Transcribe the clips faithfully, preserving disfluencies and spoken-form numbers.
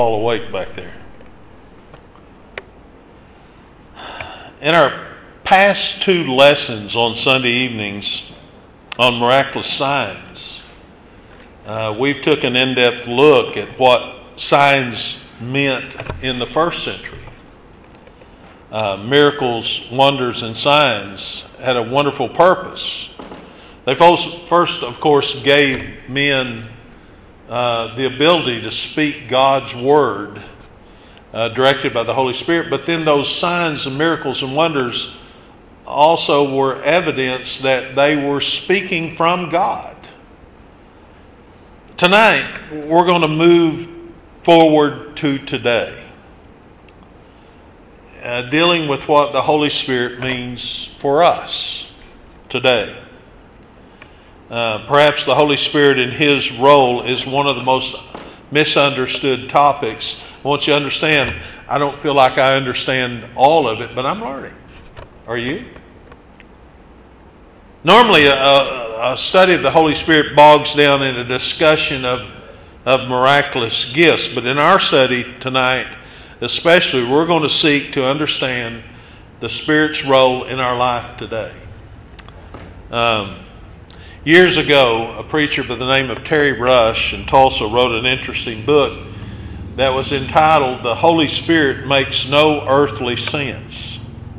All awake back there. In our past two lessons on Sunday evenings on miraculous signs, uh, we've took an in-depth look at what signs meant in the first century. Uh, miracles, wonders, and signs had a wonderful purpose. They first, of course, gave men uh, the ability to speak God's word uh, directed by the Holy Spirit, but then those signs and miracles and wonders also were evidence that they were speaking from God. Tonight, we're going to move forward to today, uh, dealing with what the Holy Spirit means for us today. Uh, perhaps the Holy Spirit in His role is one of the most misunderstood topics. I want you to understand, I don't feel like I understand all of it, but I'm learning. Are you? Normally, a, a study of the Holy Spirit bogs down in a discussion of, of miraculous gifts, but in our study tonight, especially, we're going to seek to understand the Spirit's role in our life today. Um, Years ago, a preacher by the name of Terry Rush in Tulsa wrote an interesting book that was entitled, "The Holy Spirit Makes No Earthly Sense."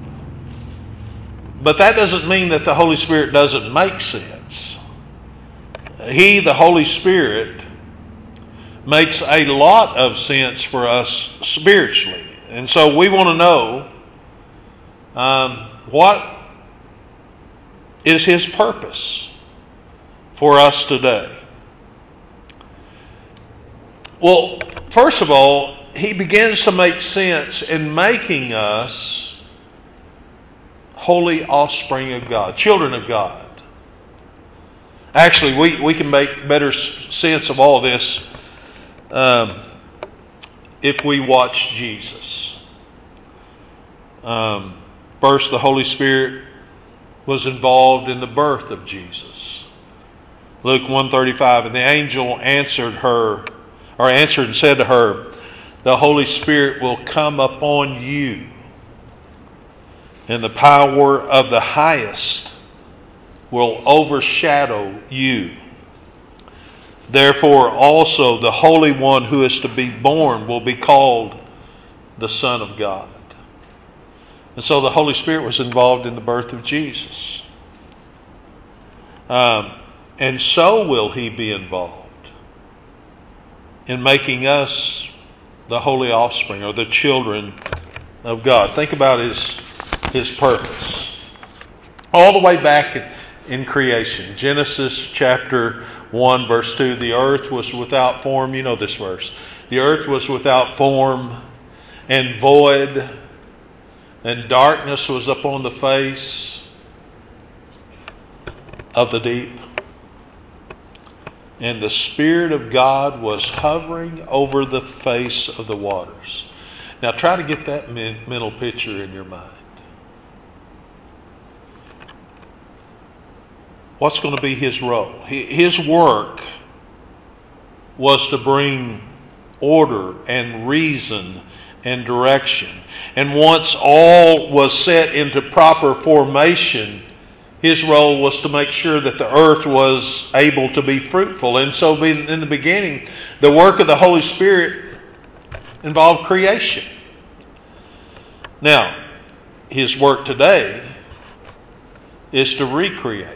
But that doesn't mean that the Holy Spirit doesn't make sense. He, the Holy Spirit, makes a lot of sense for us spiritually. And so we want to know um, what is His purpose for us today. Well, first of all, He begins to make sense in making us holy offspring of God, children of God. Actually, we, we can make better sense of all this um, if we watch Jesus. Um, first, the Holy Spirit was involved in the birth of Jesus. Luke one thirty-five, and the angel answered her, or answered and said to her, "The Holy Spirit will come upon you, and the power of the highest will overshadow you. Therefore also the Holy One who is to be born will be called the Son of God." And so the Holy Spirit was involved in the birth of Jesus. Um, and so will He be involved in making us the holy offspring or the children of God. Think about His, His purpose. All the way back in, in creation, Genesis chapter one, verse two, the earth was without form. You know this verse. The earth was without form and void, and darkness was upon the face of the deep. And the Spirit of God was hovering over the face of the waters. Now try to get that mental picture in your mind. What's going to be His role? His work was to bring order and reason and direction. And once all was set into proper formation, His role was to make sure that the earth was able to be fruitful. And so in the beginning, the work of the Holy Spirit involved creation. Now, His work today is to recreate.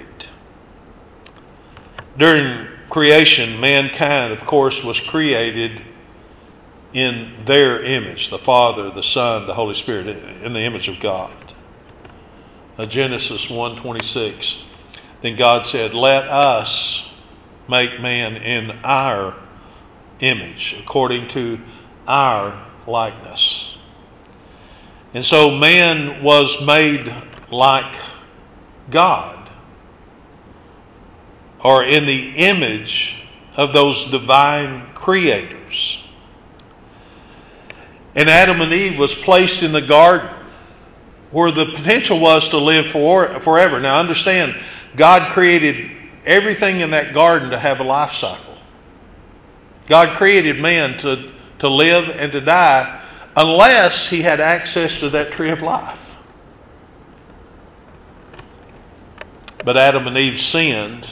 During creation, mankind, of course, was created in their image, the Father, the Son, the Holy Spirit, in the image of God. Genesis one twenty-six. Then God said, "Let us make man in our image, according to our likeness." And so man was made like God, or in the image of those divine creators. And Adam and Eve was placed in the garden, where the potential was to live for, forever. Now understand, God created everything in that garden to have a life cycle. God created man to, to live and to die unless he had access to that tree of life. But Adam and Eve sinned,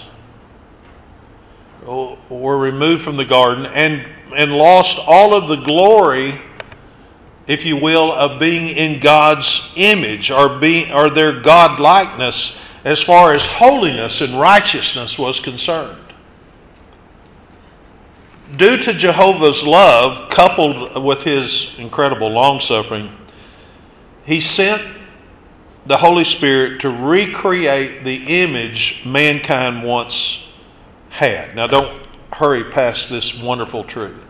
were removed from the garden, and, and lost all of the glory, if you will, of being in God's image, or, being, or their God-likeness as far as holiness and righteousness was concerned. Due to Jehovah's love, coupled with his incredible long-suffering, he sent the Holy Spirit to recreate the image mankind once had. Now, don't hurry past this wonderful truth.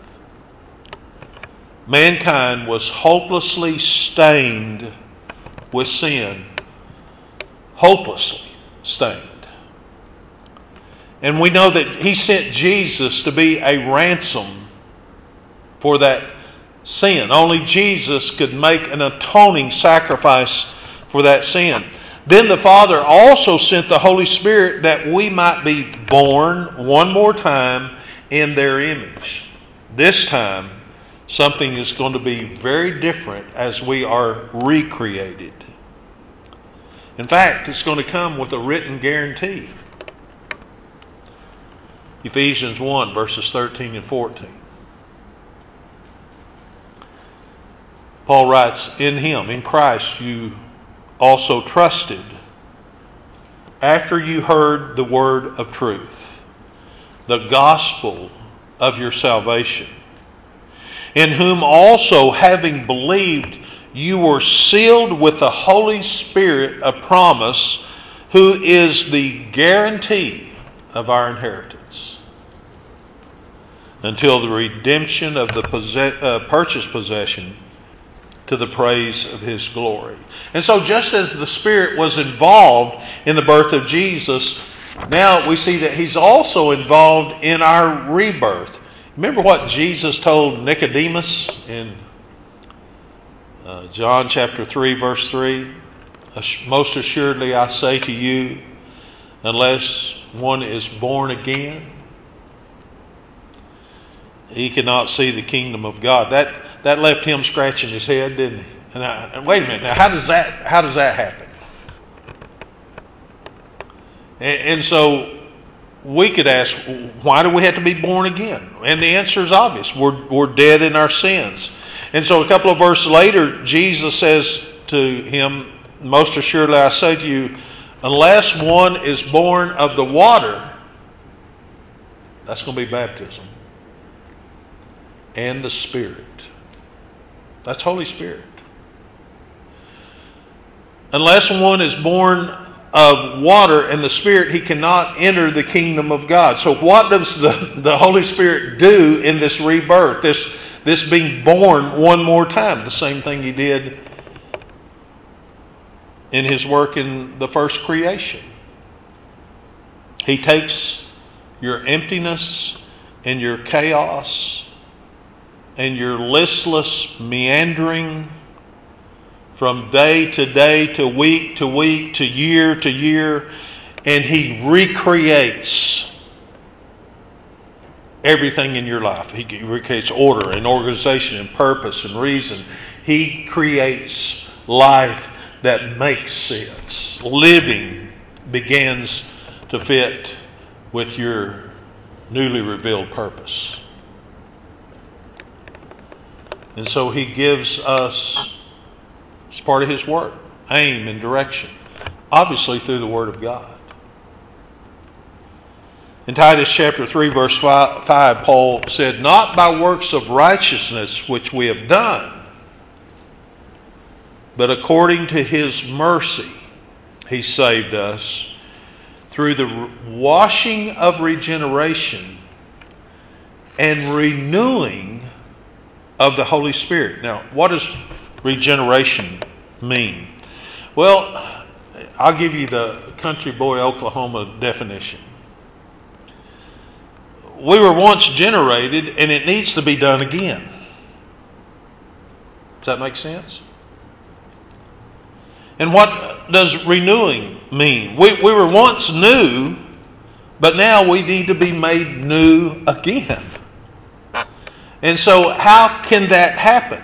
Mankind was hopelessly stained with sin. Hopelessly stained. And we know that he sent Jesus to be a ransom for that sin. Only Jesus could make an atoning sacrifice for that sin. Then the Father also sent the Holy Spirit that we might be born one more time in their image. This time, something is going to be very different as we are recreated. In fact, it's going to come with a written guarantee. Ephesians one, verses thirteen and fourteen. Paul writes, "In him, in Christ, you also trusted after you heard the word of truth, the gospel of your salvation, in whom also, having believed, you were sealed with the Holy Spirit of promise, who is the guarantee of our inheritance, until the redemption of the possess- uh, purchased possession, to the praise of his glory." And so just as the Spirit was involved in the birth of Jesus, now we see that he's also involved in our rebirth. Remember what Jesus told Nicodemus in uh, John chapter three, verse three? "Most assuredly I say to you, unless one is born again, he cannot see the kingdom of God." That that left him scratching his head, didn't he? And, I, and wait a minute, now how does that how does that happen? And, and so we could ask, why do we have to be born again? And the answer is obvious: we're we're dead in our sins. And so a couple of verses later, Jesus says to him, "Most assuredly I say to you, unless one is born of the water," that's going to be baptism, "and the Spirit." That's Holy Spirit. "Unless one is born of water and the Spirit, he cannot enter the kingdom of God." So what does the, the Holy Spirit do in this rebirth, this, this being born one more time? The same thing he did in his work in the first creation. He takes your emptiness and your chaos and your listless meandering from day to day, to week to week, to year to year, and he recreates everything in your life. He recreates order and organization and purpose and reason. He creates life that makes sense. Living begins to fit with your newly revealed purpose. And so he gives us, as part of his work, aim and direction, obviously through the Word of God. In Titus chapter three, verse five, Paul said, "Not by works of righteousness which we have done, but according to his mercy he saved us through the washing of regeneration and renewing of the Holy Spirit." Now, what does regeneration mean? Well, I'll give you the country boy Oklahoma definition. We were once generated, and it needs to be done again. Does that make sense? And what does renewing mean? We, we were once new, but now we need to be made new again. And so how can that happen?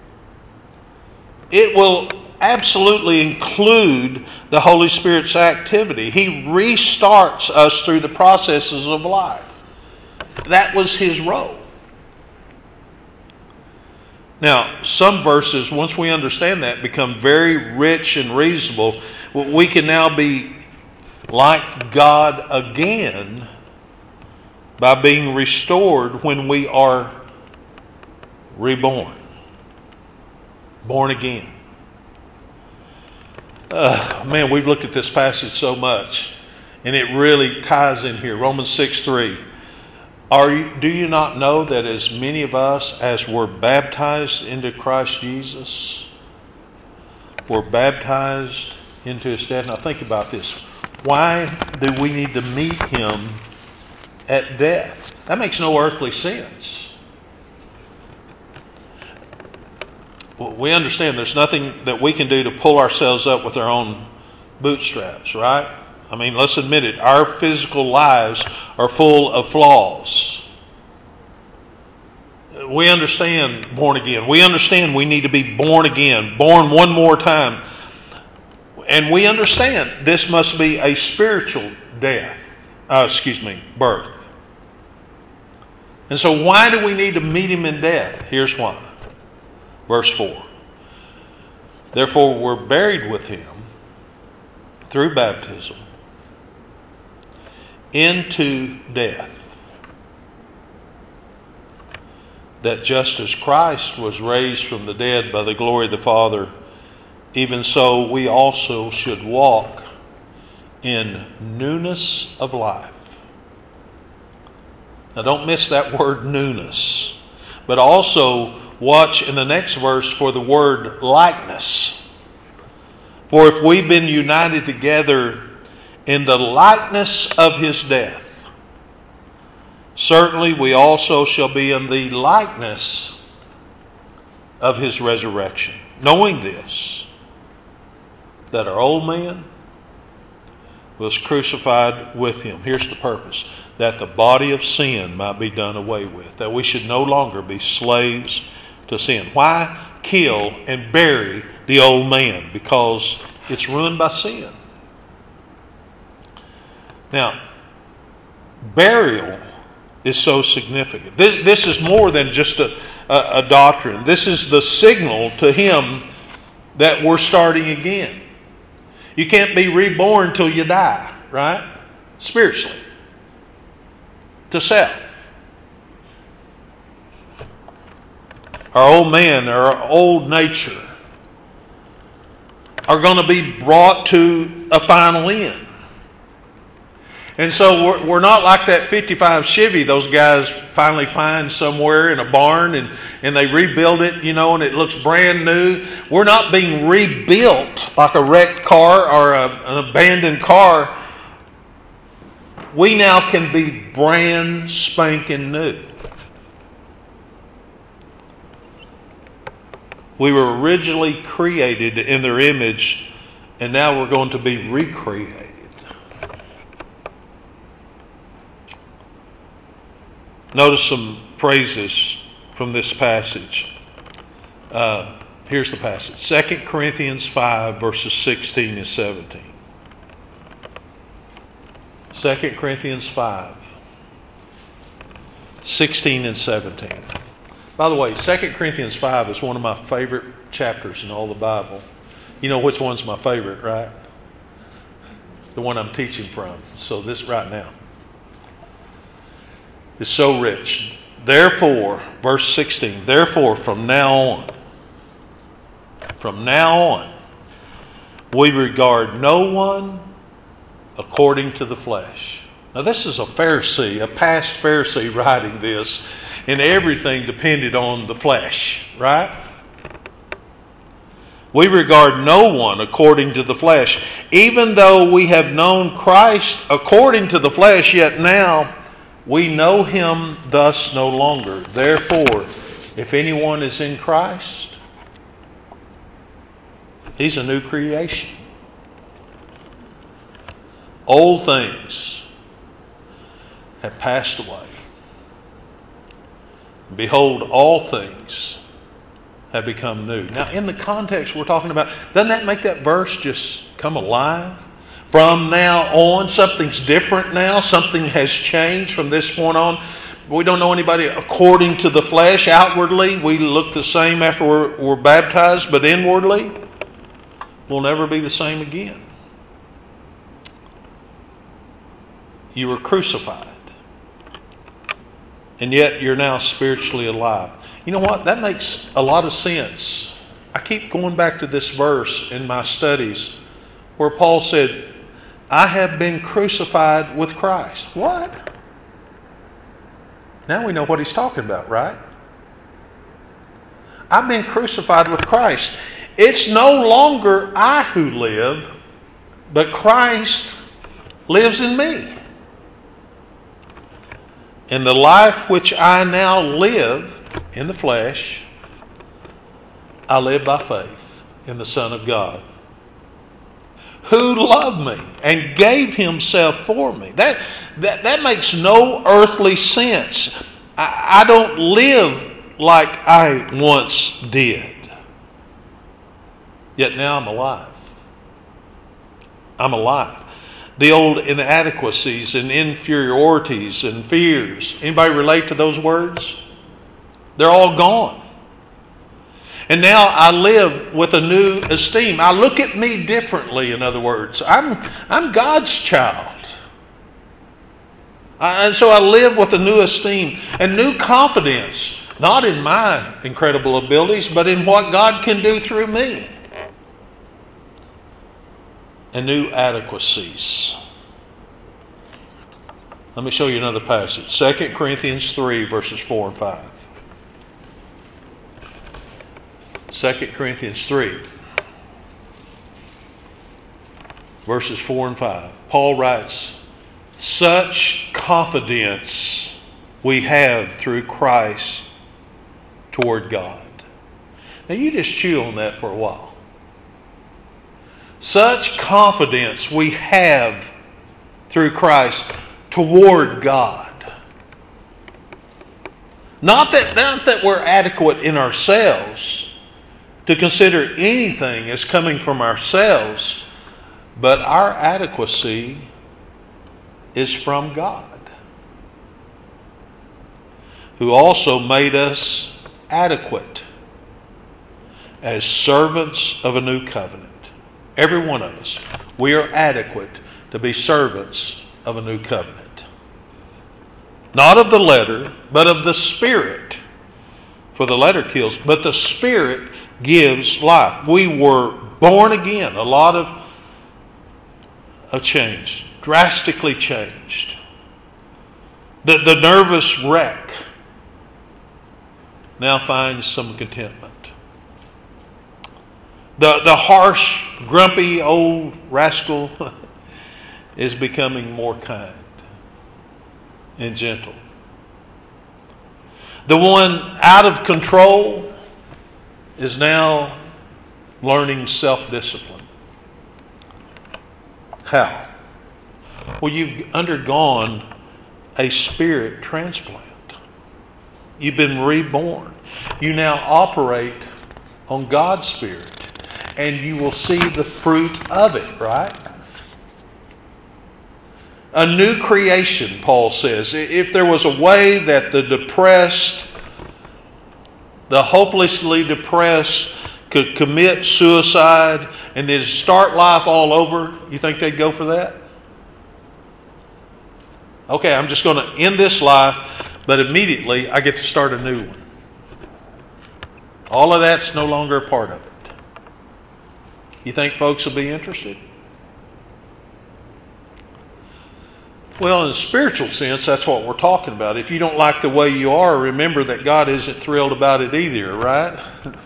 It will absolutely include the Holy Spirit's activity. He restarts us through the processes of life. That was his role. Now, some verses, once we understand that, become very rich and reasonable. We can now be like God again by being restored when we are reborn, born again. Uh, man, we've looked at this passage so much, and it really ties in here. Romans six three. Are you, do you not know that as many of us as were baptized into Christ Jesus were baptized into his death? Now think about this. Why do we need to meet him at death? That makes no earthly sense. Well, we understand there's nothing that we can do to pull ourselves up with our own bootstraps, right? I mean, let's admit it. Our physical lives are full of flaws. We understand born again. We understand we need to be born again, born one more time. And we understand this must be a spiritual death. Uh, excuse me, birth. And so why do we need to meet him in death? Here's why. Verse four. Therefore we're buried with him through baptism into death, that just as Christ was raised from the dead by the glory of the Father, even so we also should walk in newness of life. Now don't miss that word newness, but also watch in the next verse for the word likeness. For if we've been united together in the likeness of his death, certainly we also shall be in the likeness of his resurrection. Knowing this, that our old man was crucified with him. Here's the purpose. That the body of sin might be done away with. That we should no longer be slaves to sin. Why kill and bury the old man? Because it's ruined by sin. Now, burial is so significant. This, this is more than just a, a, a doctrine. This is the signal to him that we're starting again. You can't be reborn till you die, right? Spiritually. To self. Our old man, our old nature are going to be brought to a final end. And so we're, we're not like that fifty-five Chevy those guys finally find somewhere in a barn and, and they rebuild it, you know, and it looks brand new. We're not being rebuilt like a wrecked car or a, an abandoned car. We now can be brand spanking new. We were originally created in their image, and now we're going to be recreated. Notice some phrases from this passage. Uh, here's the passage. Second Corinthians five, verses sixteen and seventeen. Second Corinthians five, sixteen and seventeen. By the way, Second Corinthians five is one of my favorite chapters in all the Bible. You know which one's my favorite, right? The one I'm teaching from. So this right now is so rich. Therefore, verse sixteen, therefore from now on, from now on, we regard no one according to the flesh. Now this is a Pharisee, a past Pharisee writing this, and everything depended on the flesh, right? We regard no one according to the flesh. Even though we have known Christ according to the flesh, yet now we know him thus no longer. Therefore, if anyone is in Christ, he's a new creation. Old things have passed away. Behold, all things have become new. Now, in the context we're talking about, doesn't that make that verse just come alive? From now on, something's different now. Something has changed from this point on. We don't know anybody according to the flesh. Outwardly, we look the same after we're, we're baptized, but inwardly, we'll never be the same again. You were crucified, and yet you're now spiritually alive. You know what? That makes a lot of sense. I keep going back to this verse in my studies where Paul said, I have been crucified with Christ. What? Now we know what he's talking about, right? I've been crucified with Christ. It's no longer I who live, but Christ lives in me. And the life which I now live in the flesh, I live by faith in the Son of God, who loved me and gave himself for me. That that, that makes no earthly sense. I, I don't live like I once did. Yet now I'm alive. I'm alive. The old inadequacies and inferiorities and fears. Anybody relate to those words? They're all gone. And now I live with a new esteem. I look at me differently, in other words. I'm, I'm God's child. I, and so I live with a new esteem and new confidence, not in my incredible abilities, but in what God can do through me. And new adequacies. Let me show you another passage. Second Corinthians three, verses four and five. Second Corinthians three, verses four and five. Paul writes, such confidence we have through Christ toward God. Now you just chew on that for a while. Such confidence we have through Christ toward God. Not that, not that we're adequate in ourselves to consider anything as coming from ourselves, but our adequacy is from God, who also made us adequate as servants of a new covenant. Every one of us, we are adequate to be servants of a new covenant. Not of the letter, but of the Spirit. For the letter kills, but the Spirit gives life. We were born again. A lot of a change, drastically changed. The, the nervous wreck now finds some contentment. The, the harsh, grumpy old rascal is becoming more kind and gentle. The one out of control is now learning self-discipline. How? Well, you've undergone a spirit transplant. You've been reborn. You now operate on God's Spirit, and you will see the fruit of it, right? A new creation, Paul says. If there was a way that the depressed, the hopelessly depressed could commit suicide and then start life all over, you think they'd go for that? Okay, I'm just going to end this life, but immediately I get to start a new one. All of that's no longer a part of it. You think folks will be interested? Well, in a spiritual sense, that's what we're talking about. If you don't like the way you are, remember that God isn't thrilled about it either, right?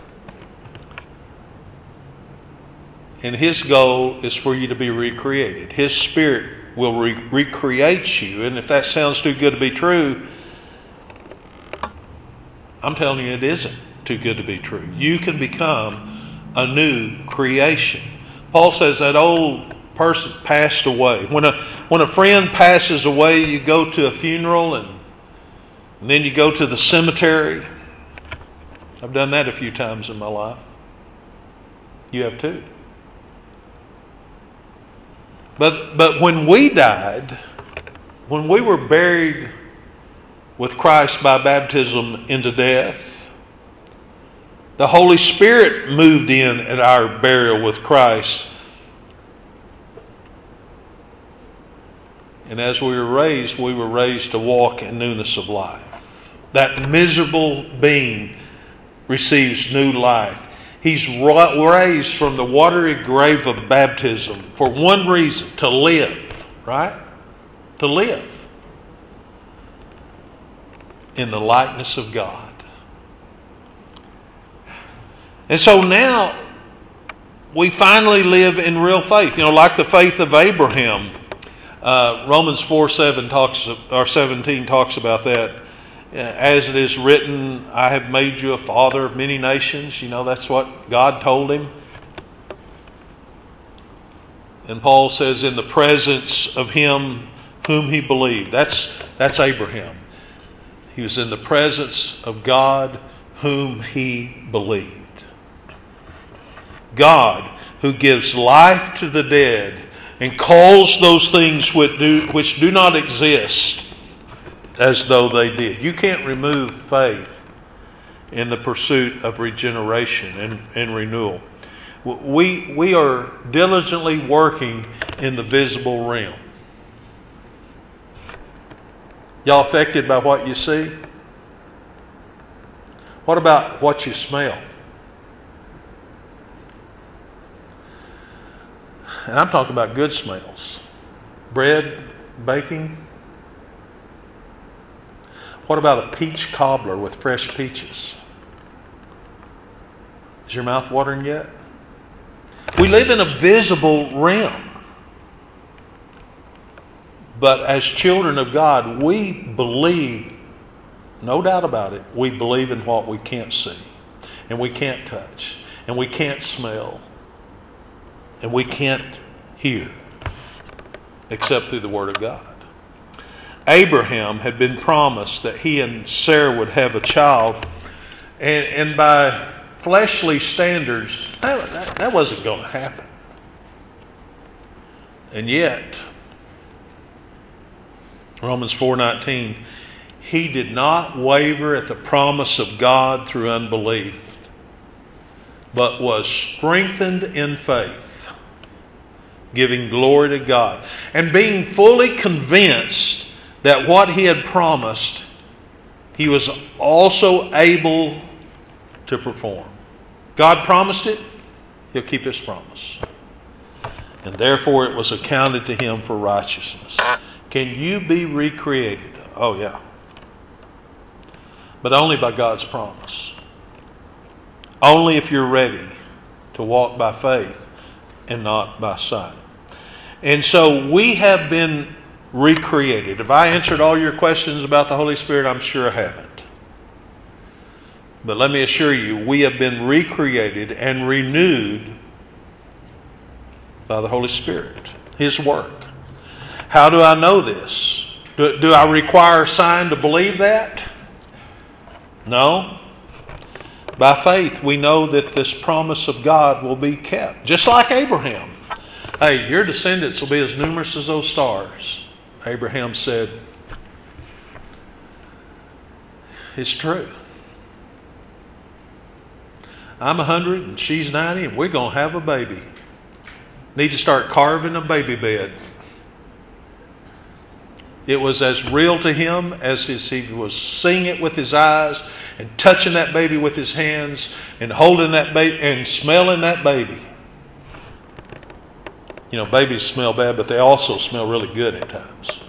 And His goal is for you to be recreated. His Spirit will re- recreate you. And if that sounds too good to be true, I'm telling you it isn't too good to be true. You can become a new creation. Paul says that old person passed away. When a when a friend passes away, you go to a funeral and And then you go to the cemetery. I've done that a few times in my life. You have too. But but when we died, when we were buried with Christ by baptism into death, the Holy Spirit moved in at our burial with Christ. And as we were raised, we were raised to walk in newness of life. That miserable being receives new life. He's raised from the watery grave of baptism for one reason, to live, right? To live in the likeness of God. And so now we finally live in real faith. You know, like the faith of Abraham. Uh, Romans four seven talks or seventeen talks about that. As it is written, I have made you a father of many nations. You know, that's what God told him. And Paul says, in the presence of him whom he believed. That's that's Abraham. He was in the presence of God whom he believed. God who gives life to the dead and calls those things which do, which do not exist as though they did. You can't remove faith in the pursuit of regeneration and, and renewal. We, we are diligently working in the visible realm. Y'all affected by what you see? What about what you smell? And I'm talking about good smells. Bread, baking. What about a peach cobbler with fresh peaches? Is your mouth watering yet? We live in a visible realm. But as children of God, we believe, no doubt about it, we believe in what we can't see, and we can't touch, and we can't smell, and we can't hear, except through the Word of God. Abraham had been promised that he and Sarah would have a child, and, and by fleshly standards, that, that, that wasn't going to happen. And yet, Romans four nineteen, he did not waver at the promise of God through unbelief, but was strengthened in faith, giving glory to God, and being fully convinced that what he had promised, he was also able to perform. God promised it, he'll keep his promise. And therefore it was accounted to him for righteousness. Can you be recreated? Oh yeah. But only by God's promise. Only if you're ready to walk by faith and not by sight. And so we have been recreated. If I answered all your questions about the Holy Spirit, I'm sure I haven't. But let me assure you, we have been recreated and renewed by the Holy Spirit, His work. How do I know this? Do, do I require a sign to believe that? No. By faith, we know that this promise of God will be kept. Just like Abraham. Hey, your descendants will be as numerous as those stars. Abraham said, it's true. I'm a hundred and she's ninety and we're going to have a baby. Need to start carving a baby bed. It was as real to him as if he was seeing it with his eyes and touching that baby with his hands and holding that baby and smelling that baby. You know, babies smell bad, but they also smell really good at times.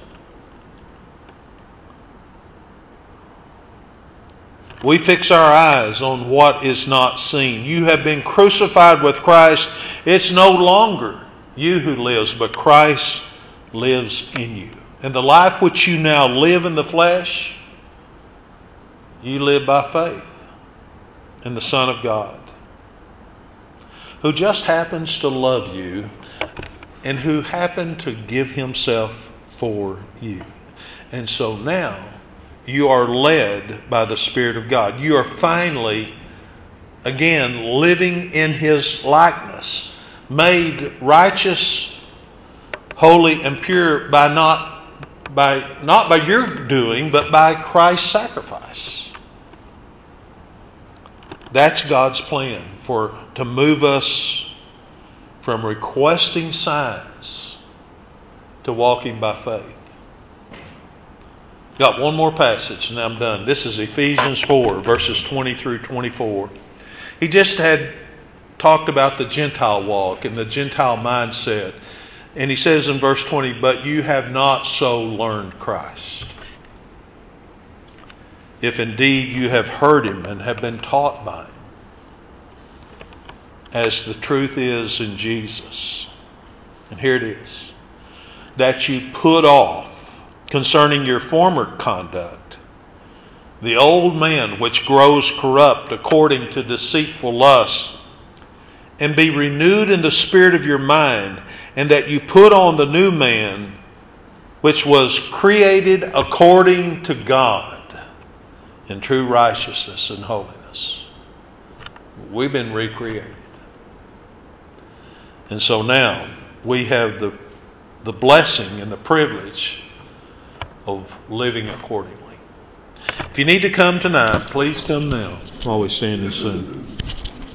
We fix our eyes on what is not seen. You have been crucified with Christ. It's no longer you who lives, but Christ lives in you. And the life which you now live in the flesh, you live by faith in the Son of God, who just happens to love you and who happened to give himself for you. And so now you are led by the Spirit of God. You are finally, again, living in His likeness, made righteous, holy, and pure by not by not by your doing, but by Christ's sacrifice. That's God's plan for to move us from requesting signs to walking by faith. Got one more passage and I'm done. This is Ephesians four, verses twenty through twenty-four. He just had talked about the Gentile walk and the Gentile mindset. And he says in verse twenty, but you have not so learned Christ, if indeed you have heard Him and have been taught by Him, as the truth is in Jesus. And here it is. That you put off, concerning your former conduct, the old man which grows corrupt according to deceitful lusts, and be renewed in the spirit of your mind, and that you put on the new man, which was created according to God in true righteousness and holiness. We've been recreated. And so now we have the, the blessing and the privilege of living accordingly. If you need to come tonight, please come now while we stand and sing.